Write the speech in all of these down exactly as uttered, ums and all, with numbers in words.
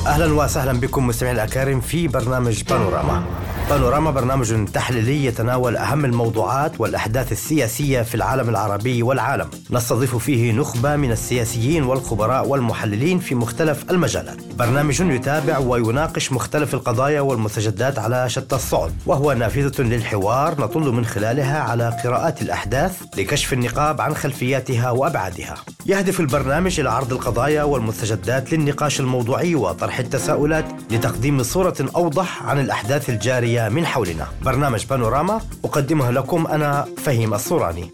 أهلا وسهلا بكم مستمعين الأكارم في برنامج بانوراما. بانوراما برنامج تحليلي يتناول أهم الموضوعات والأحداث السياسية في العالم العربي والعالم. نستضيف فيه نخبة من السياسيين والخبراء والمحللين في مختلف المجالات. برنامج يتابع ويناقش مختلف القضايا والمستجدات على شتى الصعد، وهو نافذة للحوار نطل من خلالها على قراءات الأحداث لكشف النقاب عن خلفياتها وأبعادها. يهدف البرنامج إلى عرض القضايا والمستجدات للنقاش الموضوعي وطرح التساؤلات لتقديم صورة أوضح عن الأحداث الجارية من حولنا. برنامج بانوراما أقدمه لكم أنا فهيم الصوراني.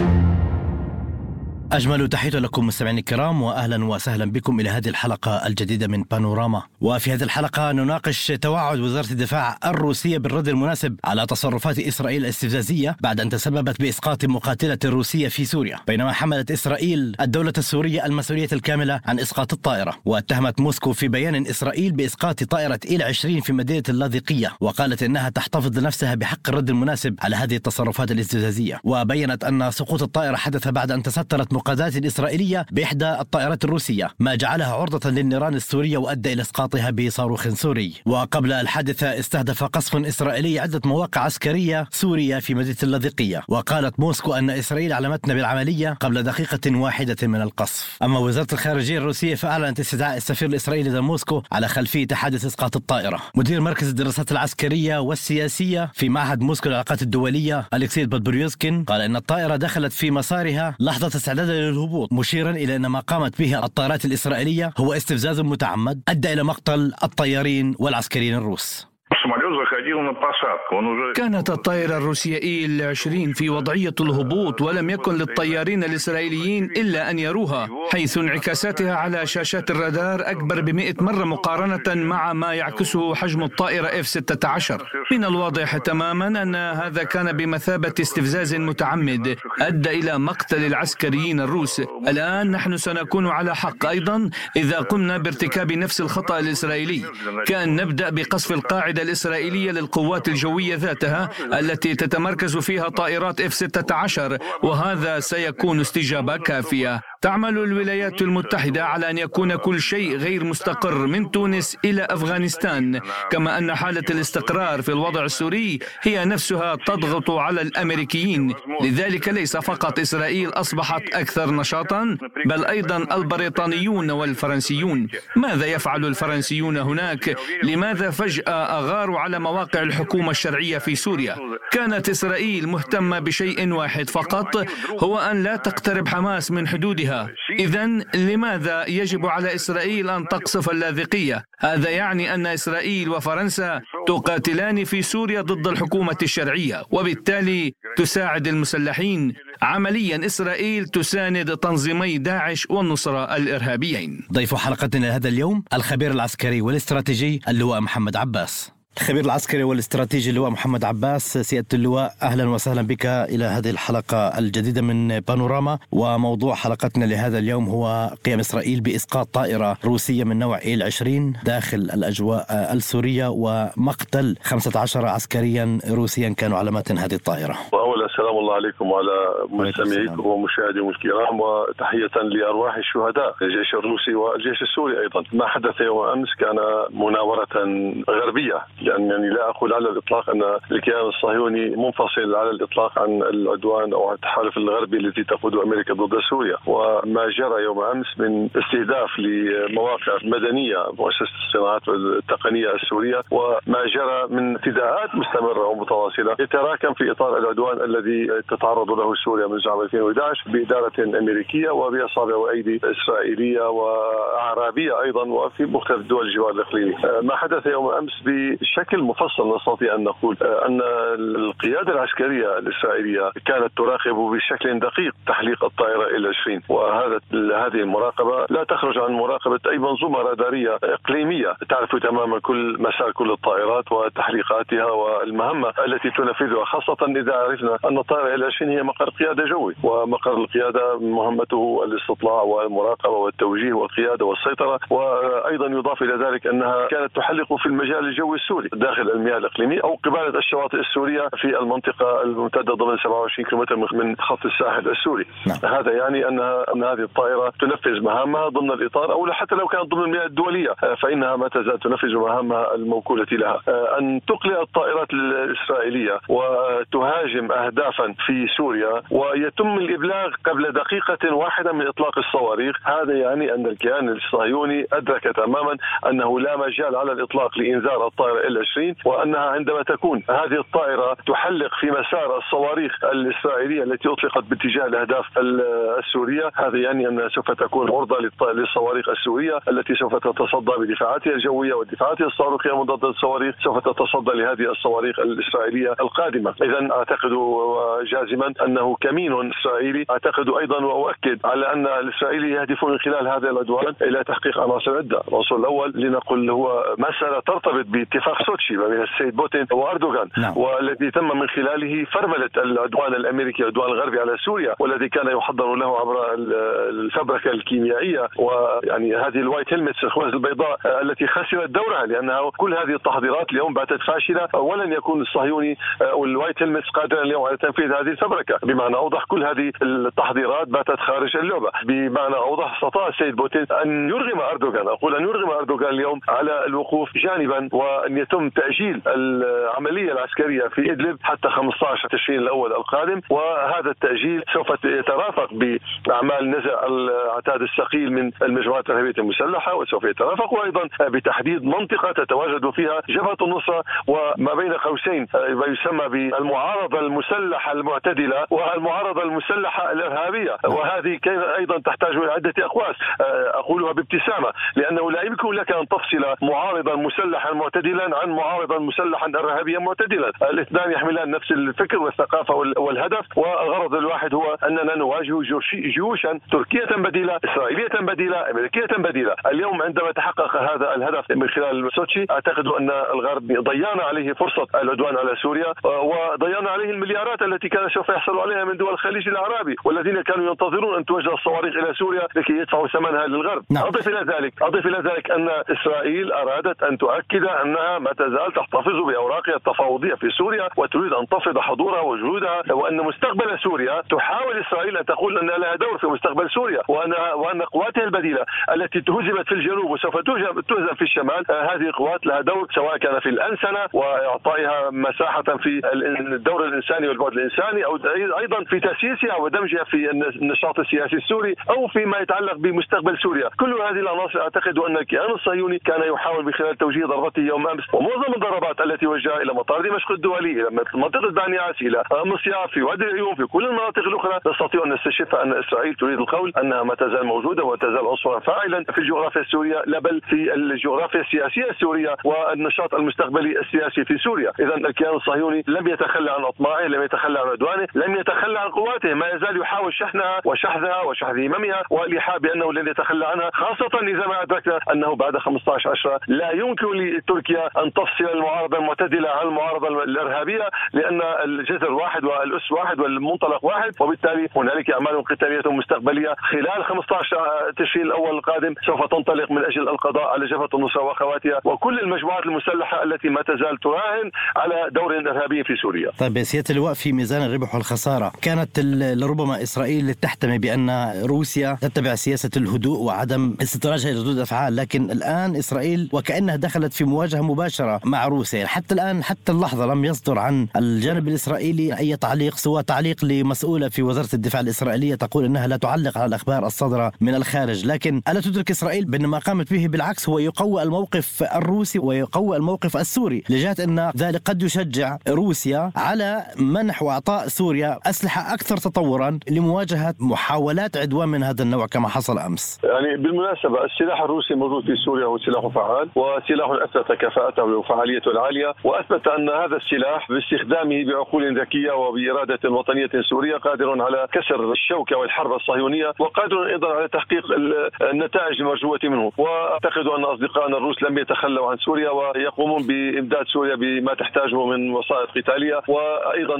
أجمل تحية لكم مستمعين الكرام، وأهلا وسهلا بكم إلى هذه الحلقة الجديدة من بانوراما. وفي هذه الحلقة نناقش توعد وزارة الدفاع الروسية بالرد المناسب على تصرفات إسرائيل الاستفزازية بعد أن تسببت بإسقاط مقاتلة روسية في سوريا، بينما حملت إسرائيل الدولة السورية المسؤولية الكاملة عن إسقاط الطائرة. واتهمت موسكو في بيان إسرائيل بإسقاط طائرة إيل عشرين في مدينة اللاذقية، وقالت إنها تحتفظ لنفسها بحق الرد المناسب على هذه التصرفات الاستفزازية. وبينت أن سقوط الطائرة حدث بعد أن تسترت مقاتلات إسرائيلية بإحدى الطائرات الروسية، ما جعلها عرضة للنيران السورية وأدى إلى إسقاطها بصاروخ سوري. وقبل الحادثة استهدف قصف إسرائيلي عدة مواقع عسكرية سورية في مدينة اللاذقية، وقالت موسكو أن إسرائيل علمتنا بالعملية قبل دقيقة واحدة من القصف. أما وزارة الخارجية الروسية فأعلنت استدعاء السفير الإسرائيلي لدى موسكو على خلفية حادث إسقاط الطائرة. مدير مركز الدراسات العسكرية والسياسية في معهد موسكو للعلاقات الدولية أليكسي بادبوريوسكين قال إن الطائرة دخلت في مسارها لحظة استعدادها للهبوط، مشيرا إلى أن ما قامت به الطائرات الإسرائيلية هو استفزاز متعمد أدى إلى مقتل الطيارين والعسكريين الروس. كانت الطائرة الروسية إيل عشرين في وضعية الهبوط، ولم يكن للطيارين الإسرائيليين إلا أن يروها، حيث انعكاساتها على شاشات الرادار أكبر بمئة مرة مقارنة مع ما يعكسه حجم الطائرة إف ستة عشر. من الواضح تماما أن هذا كان بمثابة استفزاز متعمد أدى إلى مقتل العسكريين الروس. الآن نحن سنكون على حق أيضا إذا قمنا بارتكاب نفس الخطأ الإسرائيلي، كأن نبدأ بقصف القاعدة الإسرائيلية للقوات الجوية ذاتها التي تتمركز فيها طائرات إف ستة عشر، وهذا سيكون استجابة كافية. تعمل الولايات المتحدة على أن يكون كل شيء غير مستقر من تونس إلى أفغانستان، كما أن حالة الاستقرار في الوضع السوري هي نفسها تضغط على الأمريكيين. لذلك ليس فقط إسرائيل أصبحت أكثر نشاطا، بل أيضا البريطانيون والفرنسيون. ماذا يفعل الفرنسيون هناك؟ لماذا فجأة أغاروا على مواقع الحكومة الشرعية في سوريا؟ كانت إسرائيل مهتمة بشيء واحد فقط، هو أن لا تقترب حماس من حدودها. إذن لماذا يجب على إسرائيل أن تقصف اللاذقية؟ هذا يعني أن إسرائيل وفرنسا تقاتلان في سوريا ضد الحكومة الشرعية، وبالتالي تساعد المسلحين. عمليا إسرائيل تساند تنظيمي داعش والنصرة الإرهابيين. ضيف حلقتنا لهذا اليوم الخبير العسكري والاستراتيجي اللواء محمد عباس. الخبير العسكري والاستراتيجي اللواء محمد عباس، سيادة اللواء أهلا وسهلا بك إلى هذه الحلقة الجديدة من بانوراما. وموضوع حلقتنا لهذا اليوم هو قيام إسرائيل بإسقاط طائرة روسية من نوع إيل عشرين داخل الأجواء السورية ومقتل خمسة عشر عسكريا روسيا كانوا على متن هذه الطائرة. وأولا السلام الله عليكم وعلى مستمعيكم ومشاهديكم الكرام، وتحية لأرواح الشهداء الجيش الروسي والجيش السوري أيضا. ما حدث يوم أمس كان مناورة غربية، يعني لا أقول على الإطلاق أن الكيان الصهيوني منفصل على الإطلاق عن العدوان أو التحالف الغربي الذي تقوده أمريكا ضد سوريا. وما جرى يوم أمس من استهداف لمواقع مدنية مؤسسة الصناعات والتقنية السورية، وما جرى من اعتداءات مستمرة ومتواصلة يتراكم في إطار العدوان الذي تتعرض له سوريا من عام ألفين وأحد عشر بإدارة أمريكية وبأصابع وأيدي إسرائيلية وأعرابية أيضا وفي مختلف دول الجوار الإقليمي. ما حدث يوم أمس بشكل مفصل نستطيع أن نقول أن القيادة العسكرية الإسرائيلية كانت تراقب بشكل دقيق تحليق الطائرة إيل عشرين، وهذا هذه المراقبة لا تخرج عن مراقبة أي منظومة رادارية إقليمية تعرف تماما كل مسار كل الطائرات وتحليقاتها والمهمة التي تنفذها، خاصة إذا عرفنا أن الطائرة إل عشرين هي مقر قيادة جوي، ومقر القيادة مهمته الاستطلاع والمراقبة والتوجيه والقيادة والسيطرة. وأيضا يضاف إلى ذلك أنها كانت تحلق في المجال الجوي السوري داخل المياه الإقليمية أو قبالة الشواطئ السورية في المنطقة الممتدة ضمن سبعة وعشرين كيلومتر من خط الساحل السوري. نعم. هذا يعني أنها أن هذه الطائرة تنفذ مهامها ضمن الإطار، أو حتى لو كانت ضمن المياه الدولية فإنها ما تزال تنفذ مهامها الموكولة لها. أن تقلع الطائرات الإسرائيلية وتهاجم أهدافا في سوريا ويتم الإبلاغ قبل دقيقة واحدة من إطلاق الصواريخ، هذا يعني أن الكيان الصهيوني أدرك تماما أنه لا مجال على الإطلاق لإنذار الطائرة إل عشرين، وأنها عندما تكون هذه الطائرة تحلق في مسار الصواريخ الإسرائيلية التي أطلقت باتجاه الأهداف السورية، هذا يعني أنها سوف تكون عرضة للصواريخ السورية التي سوف تتصدى بدفاعاتها الجوية ودفاعاتها الصاروخية مضادة للصواريخ، سوف تتصدى لهذه الصواريخ الإسرائيلية القادمة. إذن أعتقد جازما أنه كمين إسرائيلي. أعتقد أيضا وأؤكد على أن الإسرائيلي يهدفون من خلال هذا العدوان إلى تحقيق عناصر عدة. العنصر الأول لنقل هو مسألة ترتبط باتفاق سوتشي ما بين السيد بوتين وأردوغان، نعم. والذي تم من خلاله فرملة العدوان الأمريكي العدوان الغربي على سوريا، والذي كان يحضر له عبر الفبركة الكيميائية، ويعني هذه الوايت هيلمتس الخوذ البيضاء التي خسرت دورها لأنها كل هذه التحضيرات اليوم باتت فاشلة، ولن يكون الصهيوني والوايت هيلمتس قادرا اليوم على تنفيذ هذه الفبركة. بمعنى أوضح كل هذه التحضيرات باتت خارج اللعبة. بمعنى أوضح استطاع السيد بوتين أن يرغم أردوغان، أقول أن يرغم أردوغان اليوم على الوقوف جانبا، وأن يتم تأجيل العملية العسكرية في إدلب حتى خمسة عشر تشرين الأول القادم، وهذا التأجيل سوف يترافق بأعمال نزع العتاد الثقيل من المجموعات الإرهابية المسلحة، وسوف يترافق أيضا بتحديد منطقة تتواجد فيها جبهة النصرة وما بين قوسين ما يسمى بالمعارضة المسلحة المعتدلة والمعارضة المسلحة الإرهابية، وهذه أيضا تحتاج إلى عدة أقواس أقولها بابتسامة، لأنه لا يمكن لك أن تفصل معارضا مسلحا معتدلا عن معارضا مسلحا إرهابيا معتدلا. الاثنان يحملان نفس الفكر والثقافة والهدف، والغرض الواحد هو أننا نواجه جيوشا تركية بديلة، إسرائيلية بديلة، أمريكية بديلة. اليوم عندما تحقق هذا الهدف من خلال سوتشي أعتقد أن الغرب ضيعنا عليه فرصة العدوان على سوريا، وضيعنا عليه المليارات التي كان سوف يحصل عليها من دول الخليج العربي، والذين كانوا ينتظرون أن توجه الصواريخ إلى سوريا لكي يدفعوا ثمنها للغرب. نعم. أضف إلى ذلك أضف إلى ذلك أن إسرائيل أرادت أن تؤكد أنها ما تزال تحتفظ بأوراقها التفاوضية في سوريا، وتريد أن تفرض حضورها وجهودها، وأن مستقبل سوريا تحاول إسرائيل أن تقول أن لها دور في مستقبل سوريا، وأن وأن قواتها البديلة التي تهزمت في الجنوب وسوف تهزم في الشمال، هذه القوات لها دور سواء كان في الأنسنة وإعطائها مساحة في الدور الإنساني والبعد الإنساني، أو أيضا في تأسيسها ودمجها في النشاط السياسي السوري، أو فيما يتعلق بمستقبل سوريا. كل هذه العناصر أعتقد أن الكيان الصهيوني كان يحاول من خلال توجيه ضربته يوم أمس، ومعظم الضربات التي وجهها إلى مطار دمشق الدولي، إلى منطقة بني عاصي، إلى مصياف، في وادي العيون، في كل المناطق الأخرى، نستطيع أن نستشف أن إسرائيل تريد القول أنها ما تزال موجودة وتزال عنصرا فاعلا في الجغرافيا السورية، لا بل في الجغرافيا السياسية السورية والنشاط المستقبلي السياسي في سوريا. إذا الكيان الصهيوني لم يتخلى عن أطماعه، لم يتخلى عن عدوانه، لم يتخلى عن قواته، ما يزال يحاول شحنها وشحذها وشحذ هممها والإيحاء بأنه لن يتخلى عنها، خاصة إذا ما أدركنا أنه بعد خمسة عشر عشرة لا يمكن لتركيا أن تفصل المعارضة المعتدلة عن المعارضة الإرهابية، لأن الجذر واحد والأس واحد والمنطلق واحد، وبالتالي هنالك أعمال قتالية مستقبلية خلال خمسة عشر تشرين الأول القادم سوف تنطلق من أجل القضاء على جبهة النصرة وأخواتها وكل المجموعات المسلحة التي ما تزال تراهن على دور إرهابي في سوريا. طيب سيادة اللواء، في ميزان الربح والخسارة كانت لربما إسرائيل تحتمي بأن روسيا تتبع سياسة الهدوء وعدم استدراجها لردود أفعال، لكن الآن إسرائيل وكأنها دخلت في مواجهة مباشرة مع روسيا. حتى الآن حتى اللحظة لم يصدر عن الجانب الإسرائيلي أي تعليق، سوى تعليق لمسؤولة في وزارة الدفاع الإسرائيلية تقول أنها لا تعلق على الأخبار الصادرة من الخارج. لكن ألا تدرك إسرائيل بأن ما قامت به بالعكس هو يقوي الموقف الروسي ويقوي الموقف السوري، لجهة أن ذلك قد يشجع روسيا على منح وإعطاء سوريا أسلحة أكثر تطورا لمواجهة محاولات عدوان من هذا النوع كما حصل أمس؟ يعني بالمناسبة السلاح الروسي موجود في سوريا، هو سلاح فعال وسلاح أثبت كفاءته وفعاليته العالية، وأثبت أن هذا السلاح باستخدامه بعقول ذكية وبإرادة وطنية سورية قادر على كسر الشوكة والحرب الصهيونية، وقادر أيضا على تحقيق النتائج المرجوة منه. وأعتقد أن أصدقائنا الروس لم يتخلوا عن سوريا ويقومون بإمداد سوريا بما تحتاجه من وسائط قتالية، وأيضا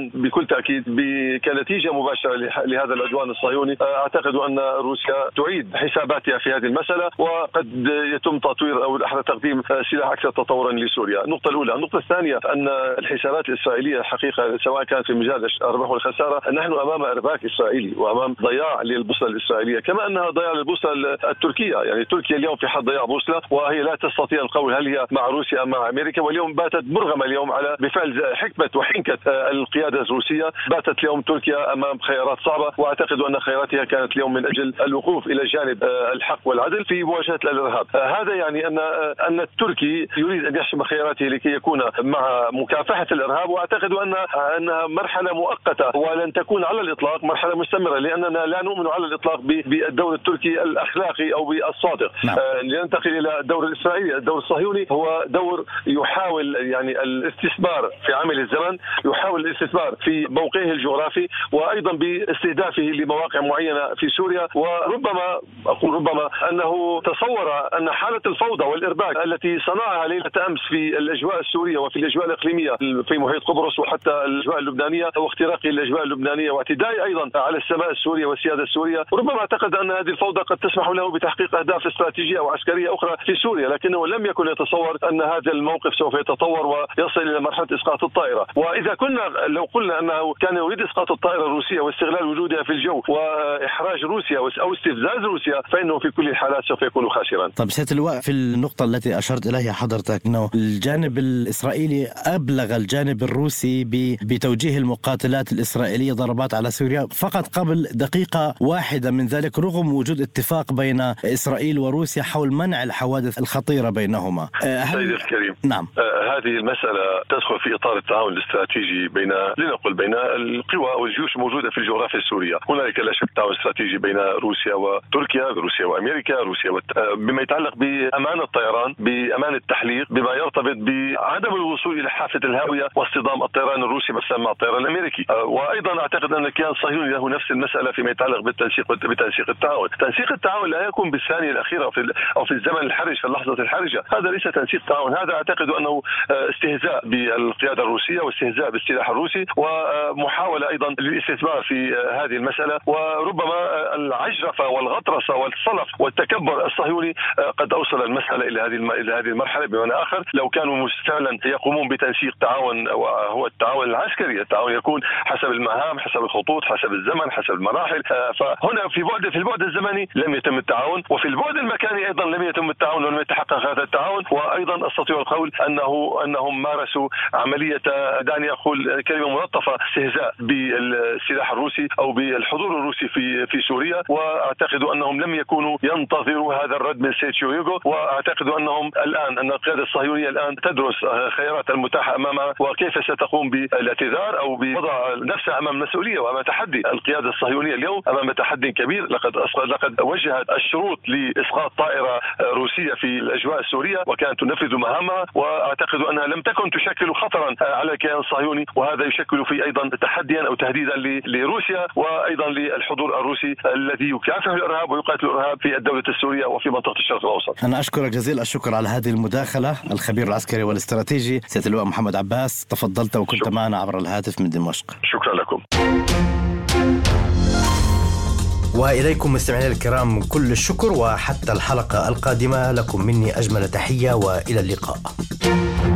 طبعا بكل تأكيد كنتيجة مباشرة لهذا العدوان الصهيوني أعتقد أن روسيا تعيد حساباتها في هذه المسألة، وقد يتم تطوير أو الأحرى تقديم سلاح أكثر تطورا لسوريا. النقطة الأولى. النقطة الثانية أن الحسابات الإسرائيلية الحقيقة سواء كانت في مجال الأرباح والخسارة نحن أمام إرباك إسرائيلي وأمام ضياع للبوصلة الإسرائيلية، كما أنها ضياع للبوصلة التركية. يعني تركيا اليوم في حد ضياع بوصلة وهي لا تستطيع القول هل هي مع روسيا أم مع أمريكا، واليوم باتت مرغمة اليوم على بفعل حكمة وحنكة القيادة الروسية، باتت اليوم تركيا أمام خيارات صعبة، وأعتقد أن خياراتها كانت اليوم من أجل الوقوف إلى جانب الحق والعدل في مواجهة الإرهاب. هذا يعني أن أن التركي يريد أن يحسم خياراته لكي يكون مع مكافحة الإرهاب، وأعتقد أن أنها مرحلة مؤقتة ولن تكون على الإطلاق مرحلة مستمرة، لأننا لا نؤمن على الإطلاق بالدور التركي الأخلاقي أو بالصادق. نعم. لننتقل إلى الدور الإسرائيلي. الدور الصهيوني هو دور يحاول يعني الاستثمار في عامل الزمن، يحاول الاستثمار في موقعه الجغرافي، وأيضا باستهدافه لمواقع معينة في سوريا. وربما أقول ربما أنه تصور أن حالة الفوضى والإرباك التي صنعها ليلة أمس في الأجواء السورية وفي الأجواء الإقليمية في محيط قبرص وحتى الأجواء اللبنانية واختراق الأجواء اللبنانية واعتداء أيضا على السماء السورية والسيادة السورية، ربما اعتقد أن هذه الفوضى قد تسمح له بتحقيق أهداف استراتيجية أو عسكرية أخرى في سوريا، لكنه لم يكن يتصور أن هذا الموقف سوف يتطور ويصل إلى مرحلة إسقاط الطائرة. وإذا كنا لو قلنا أنه كان يريد إسقاط الطائرة الروسية واستغلال وجودها في الجو وإحراج روسيا أو استفزاز روسيا، فإنه في كل الحالات سوف يكون خاسرا. طيب سيادة اللواء، في النقطة التي أشرت إليها حضرتك أنه الجانب الإسرائيلي أبلغ الجانب الروسي بتوجيه المقاتلات الإسرائيلية ضربات على سوريا فقط قبل دقيقة واحدة من ذلك، رغم وجود اتفاق بين إسرائيل وروسيا حول منع الحوادث الخطيرة بينهما. سيد الكريم، نعم. آه هذه المسألة تدخل في إطار التعاون الاستراتيجي بين لنقل بين القوى والجيوش الموجودة في الجغرافيا السورية. هنالك لا شك تعاون استراتيجي بين روسيا وتركيا، روسيا وأمريكا، روسيا وت... بما يتعلق بأمان الطيران، بأمان التحليق، بما يرتبط بعدم الوصول إلى حافة الهاوية واصطدام الطيران الروسي مثلا مع الطيران الأمريكي. آه وأيضا أعتقد أن الكيان الصهيوني له نفس المسألة فيما يتعلق بالتنسيق بتنسيق التعاون. تنسيق التعاون لا يكون بالثانية الأخيرة أو في أو في الزمن الحرج في اللحظة الحرجة، هذا ليس تنسيق تعاون، هذا أعتقد أنه استهزاء بالقيادة الروسية واستهزاء بالسلاح الروسي ومحاولة أيضا للاستثمار في هذه المسألة، وربما العجرفة والغطرسة والصلف والتكبر الصهيوني قد أوصل المسألة إلى هذه إلى هذه المرحلة. بمعنى آخر لو كانوا فعلا يقومون بتنسيق تعاون وهو التعاون العسكري، التعاون يكون حسب المهام، حسب الخطوط، حسب الزمن، حسب المراحل، فهنا في بعد في البعد الزمني لم يتم التعاون، وفي البعد المكاني أيضا لم يتم التعاون ولم يتحقق هذا التعاون. وأيضا أستطيع القول أنه أنهم مارسوا عملية دعني أقول كلمة ملطفة استهزاء بالسلاح الروسي أو بالحضور الروسي في في سوريا، وأعتقد أنهم لم يكونوا ينتظروا هذا الرد من سيد شويغو، وأعتقد أنهم الآن أن القيادة الصهيونية الآن تدرس خيارات المتاحة أمامها وكيف ستقوم بالاعتذار أو بوضع نفسها أمام مسؤولية وأمام تحدي. القيادة الصهيونية اليوم أمام تحدي كبير، لقد لقد وجهت الشروط لإسقاط طائرة روسية في الأجواء السورية وكانت تنفذ مهامها، وأعتقد أنها لم تكن تشكل خطرا على الكيان الصهيوني، وهذا يشكل في أيضا تحديا أو تهديدا لروسيا وأيضا للحضور الروسي الذي يكافح الإرهاب ويقاتل الإرهاب في الدولة السورية وفي منطقة الشرق الأوسط. أنا أشكرك جزيل الشكر على هذه المداخلة، الخبير العسكري والاستراتيجي سيادة اللواء محمد عباس، تفضلت وكنت شكرا. معنا عبر الهاتف من دمشق. شكرا لكم. وإليكم مستمعينا الكرام كل الشكر، وحتى الحلقة القادمة لكم مني أجمل تحية وإلى اللقاء.